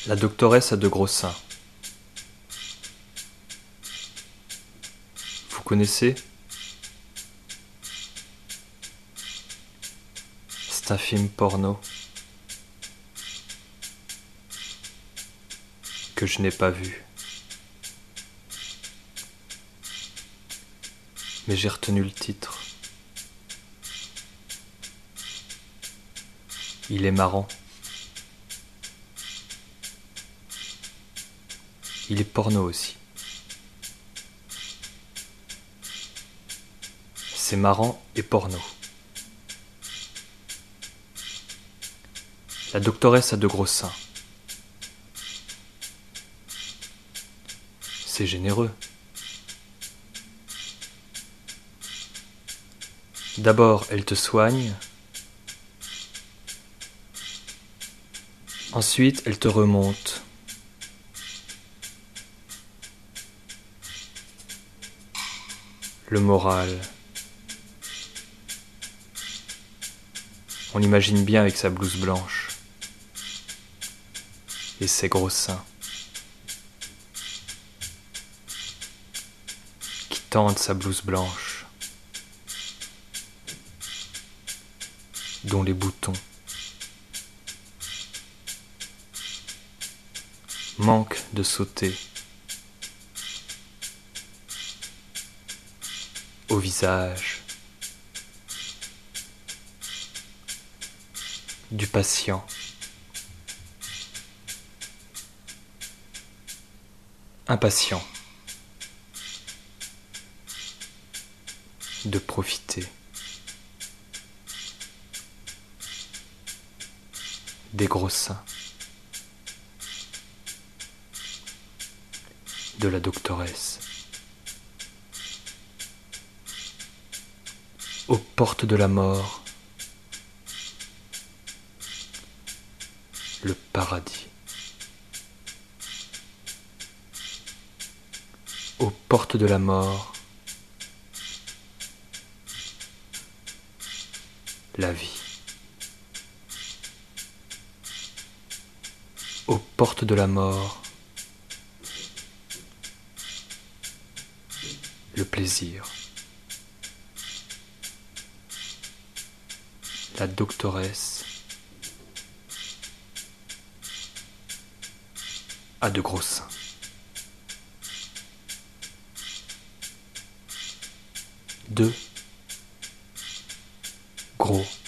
La doctoresse a de gros seins. Vous connaissez? C'est un film porno que je n'ai pas vu. Mais j'ai retenu le titre. Il est marrant. Il est porno aussi. C'est marrant et porno. La doctoresse a de gros seins. C'est généreux. D'abord, elle te soigne. Ensuite, elle te remonte. Le moral. On l'imagine bien avec sa blouse blanche et ses gros seins qui tendent sa blouse blanche, dont les boutons manquent de sauter au visage du patient impatient de profiter des gros seins de la doctoresse aux portes de la mort, le paradis. Aux portes de la mort, la vie. Aux portes de la mort, le plaisir. La doctoresse a de gros seins. Deux gros